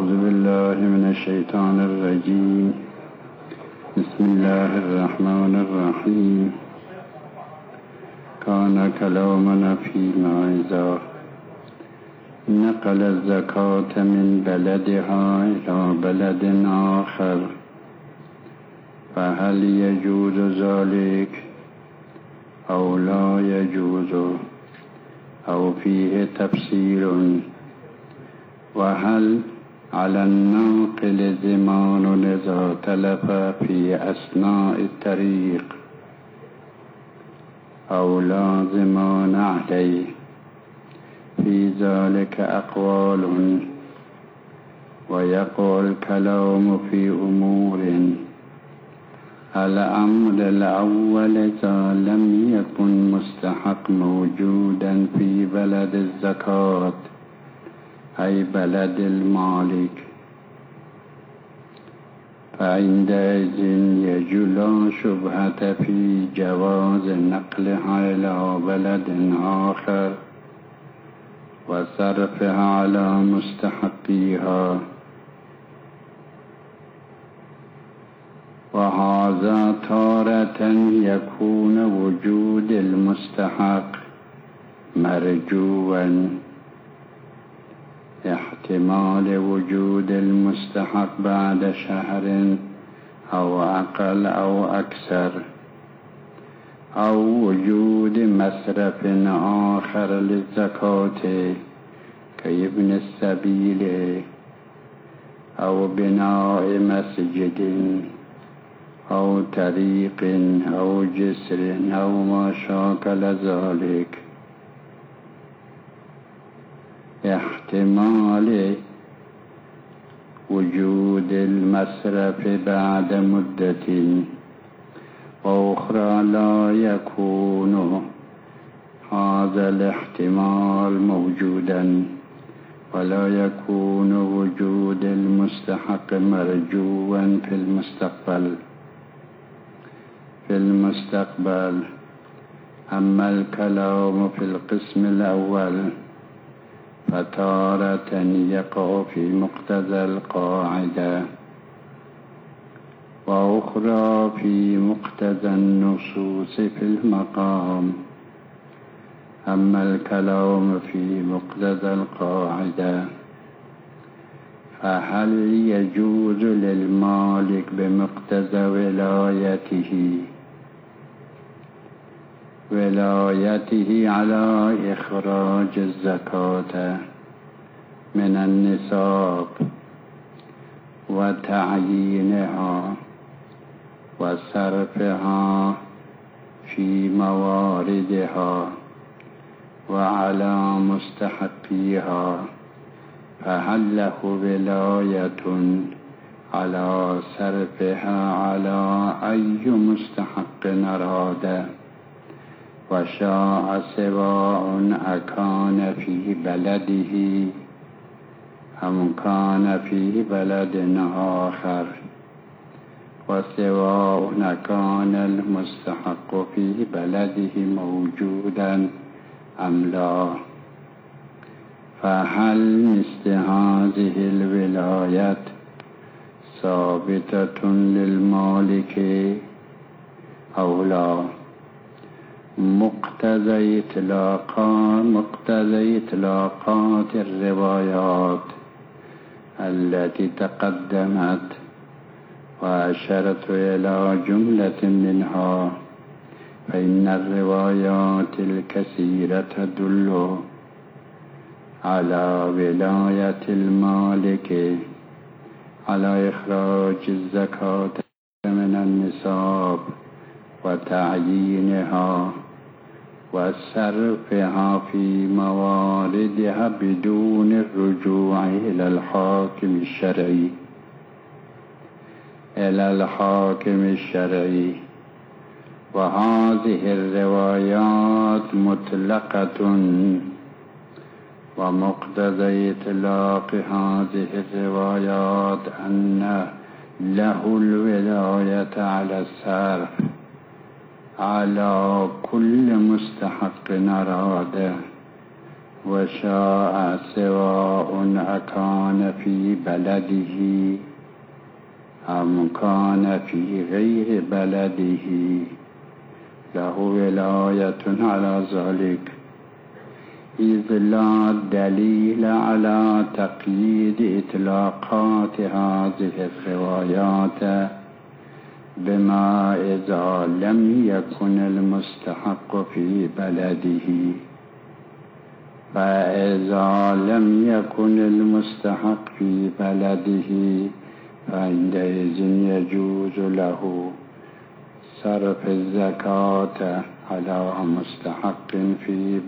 أعوذ بالله من الشيطان الرجيم. بسم الله الرحمن الرحيم. كان كلامنا فيما إذا نقل الزكاة من بلدها إلى بلد آخر فهل يجوز ذلك أو لا يجوز أو فيه تفسير؟ وهل على الناقل ضمان إذا تلف في أثناء الطريق أو لا ضمان عليه؟ في ذلك أقوال، ويقع الكلام في أمور. الأمر الأول إذا لم يكن مستحق موجودا في بلد الزكاة أي بلد المالك، فعندئذ لا شبهة في جواز نقلها إلى بلد آخر وصرفها على مستحقيها. وهذا تارة يكون وجود المستحق مرجوا، احتمال وجود المستحق بعد شهر أو أقل أو أكثر، أو وجود مصرف آخر للزكاة كابن السبيل أو بناء مسجد أو طريق أو جسر أو ما شاكل ذلك. احتمال وجود المصرف بعد مدة، وأخرى لا يكون هذا الاحتمال موجودا، ولا يكون وجود المستحق مرجوا في المستقبل. أما الكلام في القسم الأول فتارة يقع في مقتضى القاعدة، وأخرى في مقتضى النصوص في المقام. أما الكلام في مقتضى القاعدة فهل يجوز للمالك بمقتضى ولايته على إخراج الزكاة من النصاب وتعيينها وصرفها في مواردها وعلى مستحقيها، فهل له ولاية على صرفها على أي مستحق أراد وشاء، سواء أكان في بلده أم كان في بلد آخر، وسواء كان المستحق في بلده موجودا أم لا. فهل مثل هذه الولايات ثابتة للمالك أو لا؟ مقتضى إطلاقات الروايات التي تقدمت، وأشرت إلى جملة منها، فإن الروايات الكثيرة تدل على ولاية المالك على إخراج الزكاة من النصاب وتعيينها وصرفها في مواردها بدون الرجوع إلى الحاكم الشرعي. وهذه الروايات مطلقة، ومقتضى إطلاق هذه الروايات أن له الولاية على الصرف على كل مستحق أراده وشاء سواء أكان في بلده أم كان في غير بلده له ولاية على ذلك، إذ لا دليل على تقييد إطلاقات هذه الروايات بما إذا لم يكن المستحق في بلده. فإذا لم يكن المستحق في بلده فعندئذ يجوز له صرف الزكاة على مستحق في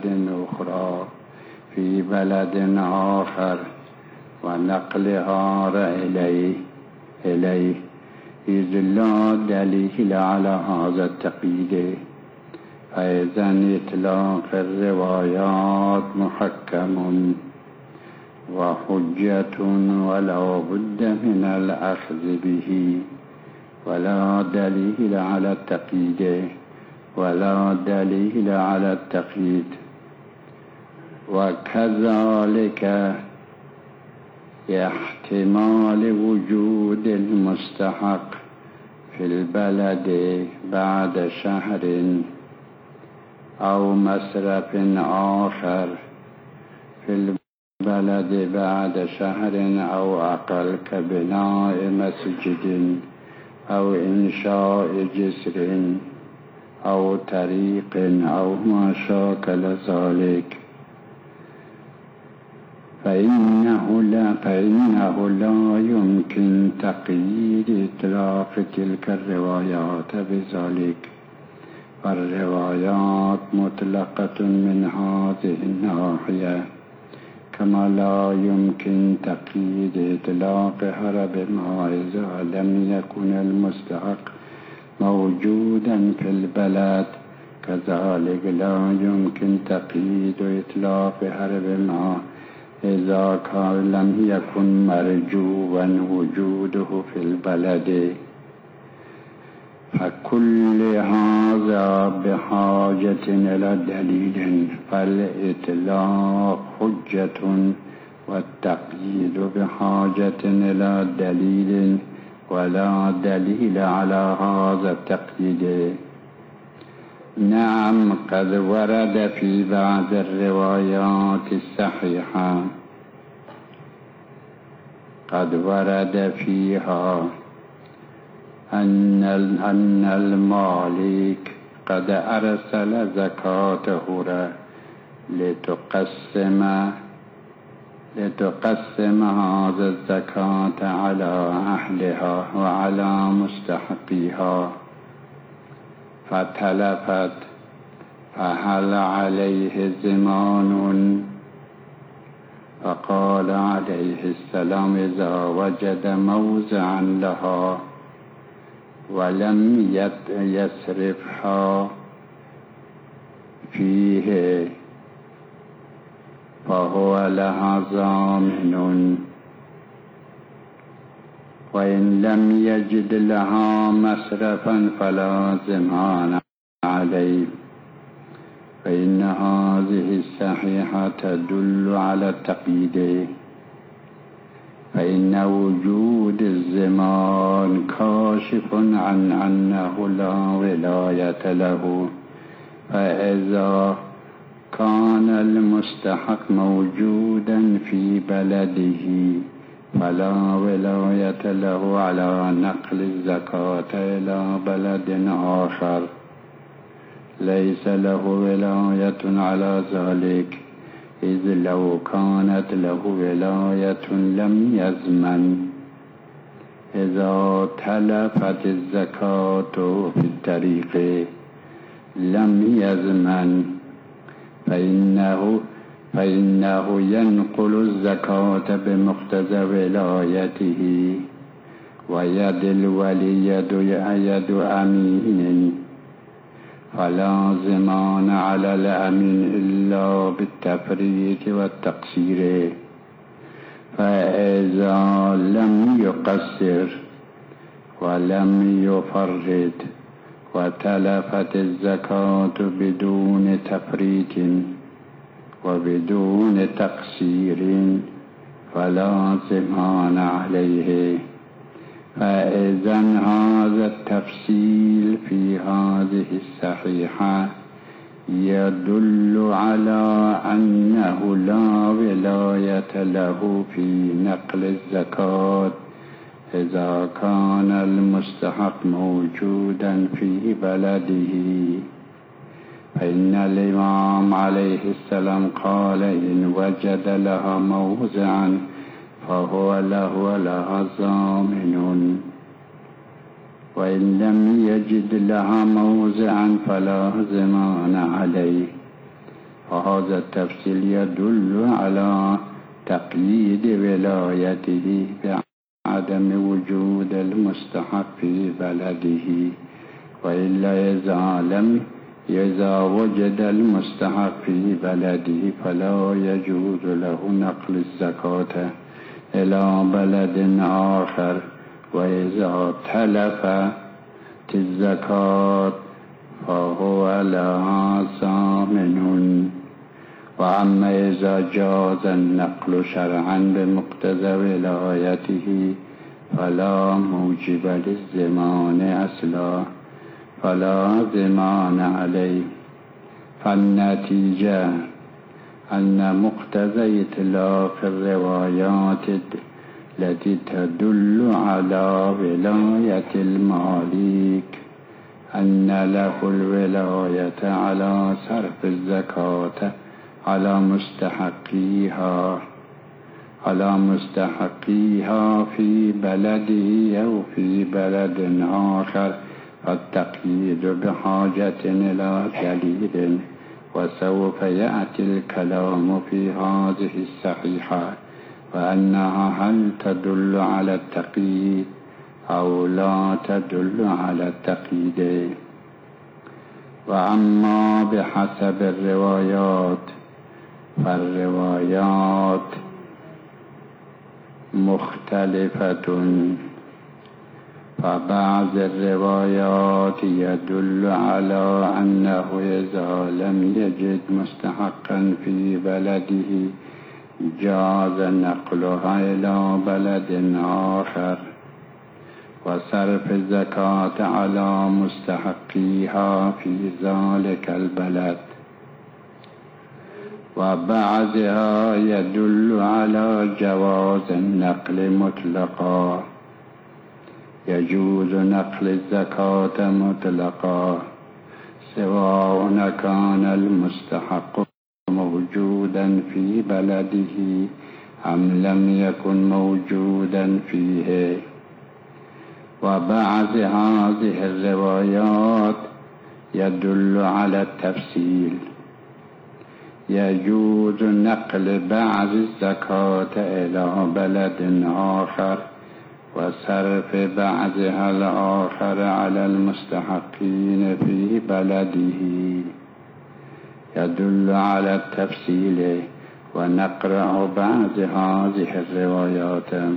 بلد آخر ونقلها إليه، إذ لا دليل على هذا التقييد. فإذن إطلاق الروايات محكم وحجة ولا بد من الأخذ به، ولا دليل على التقييد وكذلك احتمال وجود المستحق في البلد بعد شهر أو مصرف آخر في البلد بعد شهر أو أقل، كبناء مسجد أو إنشاء جسر أو طريق أو ما شاكل ذلك، فإنه لا يمكن تقييد إطلاق تلك الروايات بذلك، فالروايات مطلقة من هذه الناحية، كما لا يمكن تقييد إطلاقها بما إذا لم يكن المستحق موجودا في البلد، كذلك لا يمكن تقييد إطلاقها بما إذا كان لم يكن مرجوا وجوده في البلد. فكل هذا بحاجة إلى دليل، فالإطلاق حجة والتقييد بحاجة إلى دليل، ولا دليل على هذا التقييد. نعم، قد ورد في بعض الروايات الصحيحة فيها أن المالك قد أرسل زكاته لتقسم هذا الزكاة على أهلها وعلى مستحقيها، فتلفت، فهل عليه زمان؟ فقال عليه السلام: إذا وجد موزعا لها ولم يصرفها فيه فهو لها ضامن، وإن لم يجد لها مصرفا فلا ضمان عليه. فإن هذه الصحيحة تدل على التقييد، فإن وجود الزمان كاشف عن أنه لا ولاية له، فإذا كان المستحق موجودا في بلده فلا ولاية له على نقل الزكاة إلى بلد آخر، ليس له ولاية على ذلك، إذ لو كانت له ولاية لم يزمن. إذا تلفت الزكاة في الطريق لم يزمن، فإنه ينقل الزكاة بمقتضى ولايته، ويد الولي يد أمين، فلا ضمان على الأمين إلا بالتفريط والتقصير. فإذا لم يقصر ولم يفرط وتلفت الزكاة بدون تفريط وبدون تقصير فلا ضمان عليه. فإذا هذا التفصيل في هذه الصحيحة يدل على أنه لا ولاية له في نقل الزكاة إذا كان المستحق موجودا في بلده. فإن الإمام عليه السلام قال إن وجد لها موضعا فهو له ولها ضامن، وإن لم يجد لها موضعا فلا ضمان عليه. وهذا التفصيل يدل على تقييد ولايته بعدم وجود المستحق في بلده. وإلا إذا وجد المستحق في بلده فلا يجوز له نقل الزكاة إلى بلد آخر. وإذا تلفت الزكاة فهو لها ضامن. وأما إذا جاز النقل شرعا بمقتضى ولايته فلا موجب للضمان أصلا، فلا ضمان عليه. فالنتيجة أن مقتضى إطلاق الروايات التي تدل على ولاية المالك أن له الولاية على صرف الزكاة على مستحقيها في بلده أو في بلد آخر. فالتقييد بحاجة إلى دليل، وسوف يأتي الكلام في هذه الصحيحة وأنها هل تدل على التقييد أو لا تدل على التقييد. وأما بحسب الروايات فالروايات مختلفة. فبعض الروايات يدل على أنه إذا لم يجد مستحقا في بلده جاز نقلها إلى بلد آخر وصرف الزكاة على مستحقيها في ذلك البلد. وبعضها يدل على جواز النقل مطلقا، يجوز نقل الزكاة مطلقا سواء كان المستحق موجودا في بلده أم لم يكن موجودا فيه. وبعض هذه الروايات يدل على التفصيل، يجوز نقل بعض الزكاة إلى بلد آخر وصرف بعضها الآخر على المستحقين في بلده، يدل على التفصيل. ونقرأ بعض هذه الروايات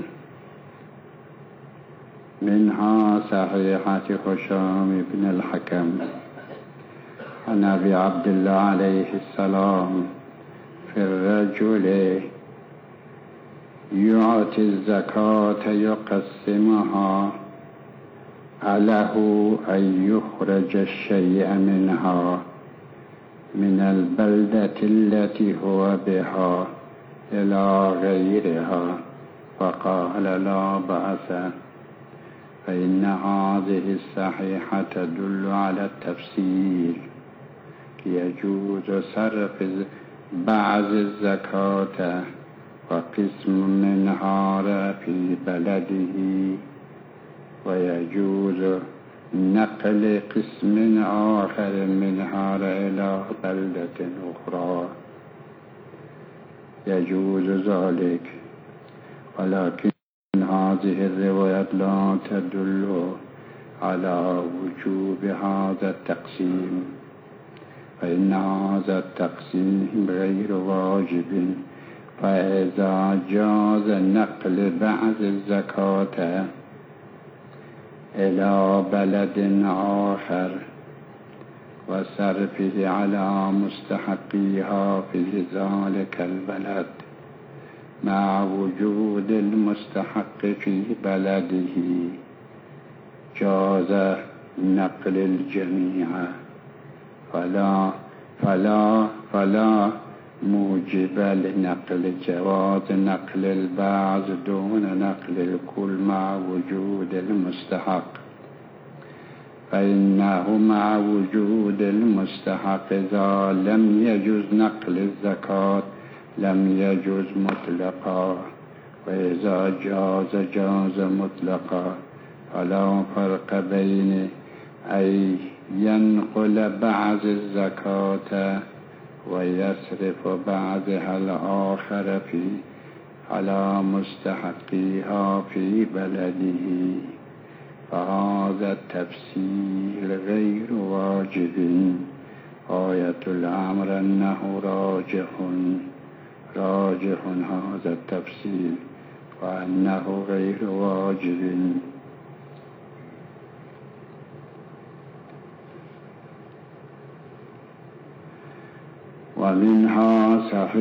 منها صحيحة هشام بن الحكم عن أبي عبد الله عليه السلام في الرجل يعطي الزكاة يقسمها له أن يخرج الشيء منها من البلدة التي هو بها إلى غيرها، فقال لا بأس. فإن هذه الصحيحة تدل على التفصيل، يجوز صرف بعض الزكاة وقسم منها في بلده، ويجوز نقل قسم آخر منها إلى بلدة أخرى، يجوز ذلك. ولكن هذه الروايات لا تدل على وجوب هذا التقسيم، فإن هذا التقسيم غير واجب. فإذا جاز نقل بعض الزكاة إلى بلد آخر وصرفه على مستحقيها في ذلك البلد مع وجود المستحق في بلده، جاز نقل الجميع، فلا موجب لنقل جواز نقل البعض دون نقل الكل مع وجود المستحق، فإنه مع وجود المستحق إذا لم يجوز نقل الزكاة لم يجوز مطلقا، وإذا جاز مطلقا، فلا فرق بين أن ينقل بعض الزكاة ويصرف بعضها الآخر على مستحقيها في بلده، فهذا التفسير غير واجب. آية الأمر أنه راجح هذا التفسير وأنه غير واجب. ومنها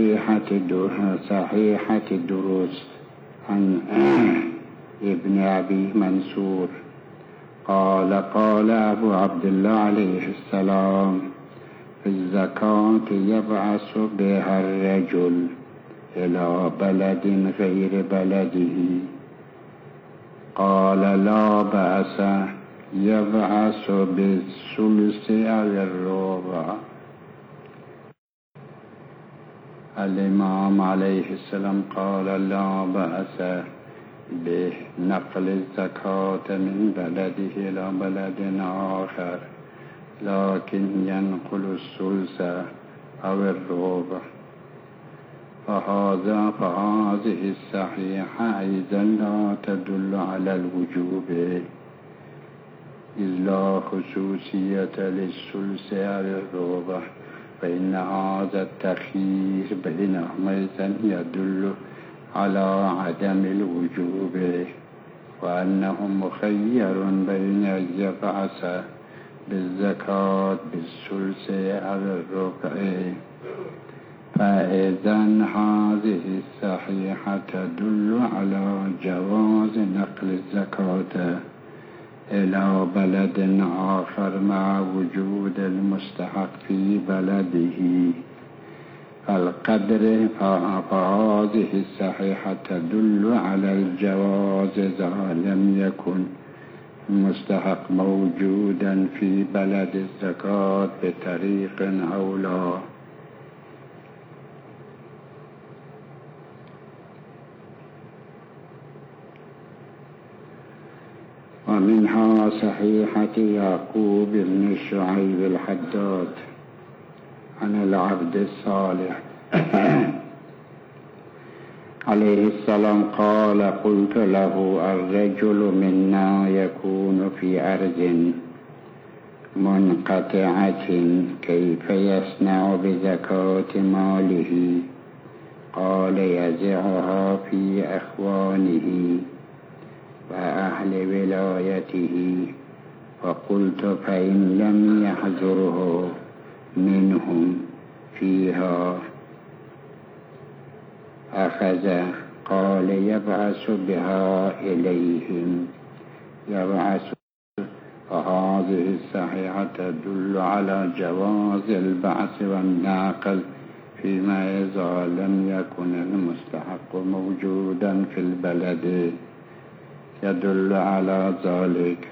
صحيحة الدروس عن ابن أبي منصور قال أبو عبد الله عليه السلام: في الزكاة يبعث بها الرجل إلى بلد غير بلده. قال: لا بأس، يبعث بالثلث أو الربع. الإمام عليه السلام قال: لا بأس بنقل الزكاة من بلده إلى بلد آخر، لكن ينقل الثلث أو الربع. فهذه الصحيحة أيضا لا تدل على الوجوب، إذ لا خصوصية للثلث أو الربع، فإن هذا التخيير بينهما يدل على عدم الوجوب، وأنه مخير بين أن يبعث بالزكاة بالثلث أو الربع. فإذا هذه الصحيحة تدل على جواز نقل الزكاة إلى بلد آخر مع وجود المستحق في بلده القدر، فهذه الصحيحة تدل على الجواز إذا لم يكن المستحق موجودا في بلد الزكاة بطريق أولى. ومنها صحيحة يعقوب بن شعيب الحداد عن العبد الصالح عليه السلام قال: قلت له: الرجل منا يكون في أرض منقطعة كيف يصنع بزكاة ماله؟ قال: يزعها في أخوانه وأهل ولايته. فقلت: فإن لم يحضره منهم فيها أخذ؟ قال: يبعث بها إليهم. فهذه الصحيحة تدل على جواز البعث والنقل فيما إذا لم يكن المستحق موجودا في البلد، يدل على ذلك.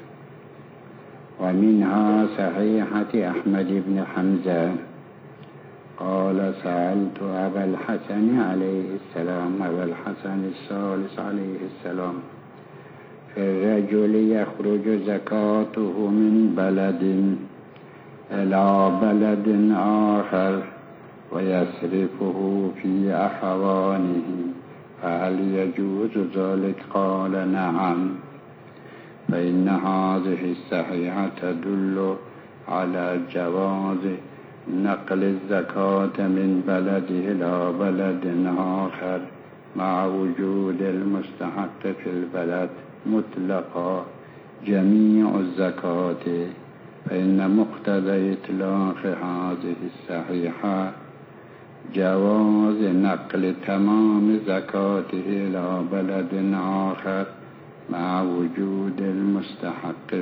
ومنها صحيحة أحمد بن حمزة قال: سألت أبا الحسن عليه السلام، أبا الحسن الثالث عليه السلام، في الرجل يخرج زكاته من بلد إلى بلد آخر ويصرفه في أخوانه، فهل يجوز ذلك؟ قال: نعم. فإن هذه الصحيحة تدل على جواز نقل الزكاة من بلد إلى بلد آخر مع وجود المستحق في البلد مطلقا جميع الزكاة، فإن مقتضى إطلاق هذه الصحيحة جواز نقل تمام زكاته إلى بلد آخر مع وجود المستحق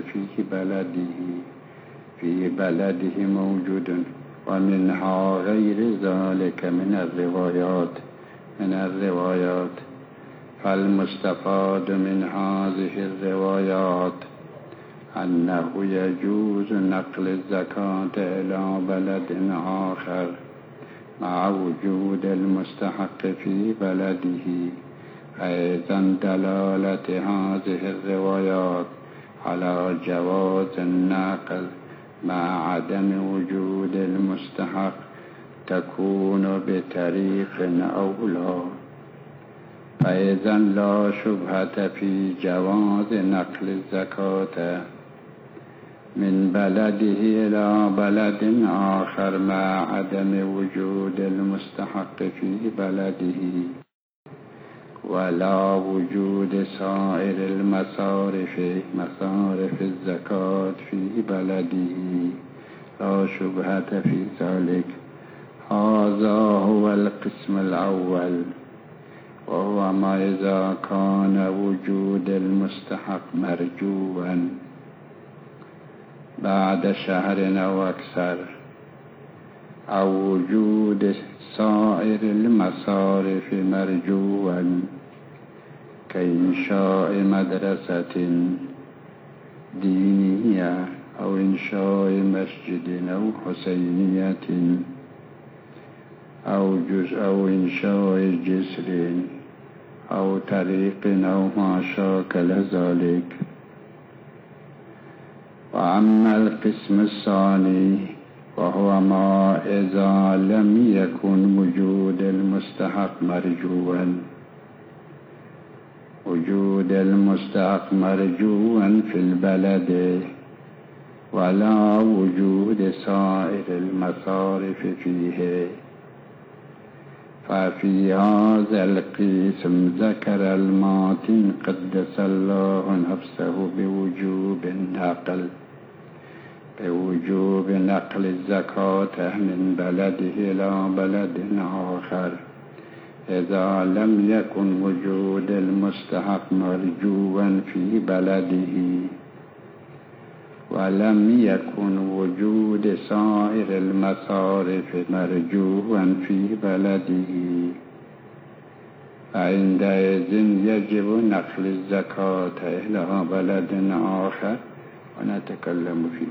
في بلده موجود، ومنها غير ذلك من الروايات. فالمستفاد من هذه الروايات أنه يجوز نقل الزكاة إلى بلد آخر مع وجود المستحق في بلده. أيضا دلالة هذه الروايات على جواز النقل مع عدم وجود المستحق تكون بطريق أولى. أيضا لا شبهة في جواز نقل الزكاة من بلده إلى بلد آخر مع عدم وجود المستحق في بلده، ولا وجود سائر مصارف الزكاة في بلده، لا شبهة في ذلك. هذا هو القسم الأول، وهو ما إذا كان وجود المستحق مرجوا بعد شهر أو أكثر، أو وجود سائر المصارف مرجوا كإنشاء مدرسة دينية أو إنشاء مسجد أو حسينية أو إنشاء جسر أو طريق أو ما شاكل ذلك. وأما القسم الثاني وهو ما إذا لم يكن وجود المستحق مرجوا في البلد، ولا وجود سائر المصارف فيه. ففي هذا القسم ذكر الماتن قدس الله نفسه بوجوب نقل الزكاة من بلده إلى بلد آخر إذا لم يكن وجود المستحق مرجوا في بلده، ولم يكن وجود سائر المصارف مرجوا في بلده، فعندئذ يجب نقل الزكاة إلى بلد آخر، ونتكلم فيه.